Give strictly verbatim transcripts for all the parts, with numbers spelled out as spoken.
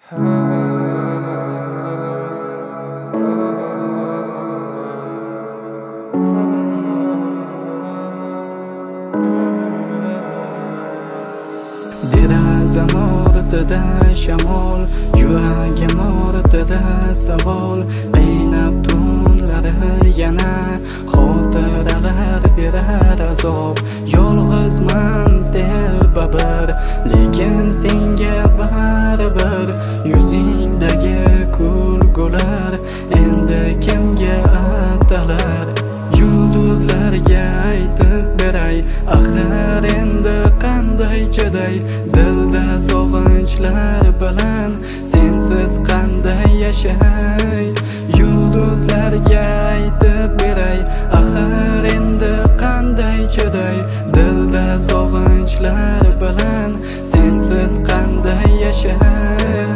Derazam ortida shamol, yuragim ortida savol. Qaynab tunlari yana xotiralar berar azob. Yolg'izman telbabir, lekin senga baribir. Yuzingdagi kulgular endi kimga atalar? Yulduzlarga aytib beray, axir endi qanday chiday? Dilda sog'inchlar bilan sensiz qanday yashay? Yulduzlarga aytib beray, axir endi qanday chiday? Dilda sog'inchlar bilan sensiz qanday yashay?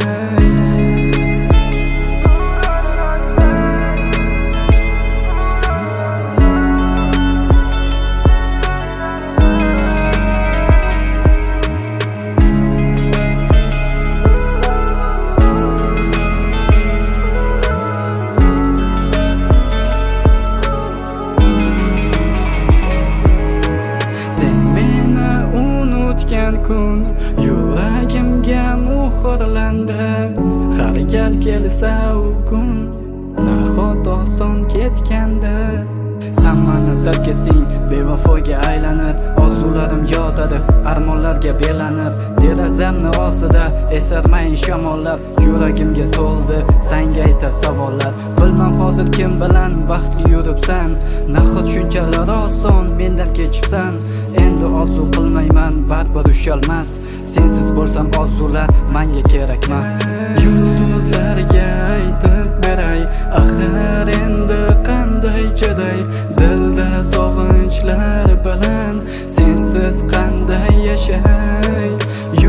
Kun yuragimga muhrlandi. Har gal kelsa u kun nahot oson ketgandi. Sammani dab ketding, bevafoga aylanib. Orzularim yotadi, armonlarga belanib. Derazamni ortida esarmayin shamollar. Yuragimga to'ldi, senga aytar savollar. Bilmam hozir kim bilan baxtli yuribsan. Nahot shunchalar oson mendan kechibsan. Endi orzu qilmayman, baribir ushalmas. Sensiz bo'lsam orzular menga kerakmas. Yulduzlarga aytib beray, axir endi qanday chiday? Dilda sog'inchlar bilan sensiz qanday yashay?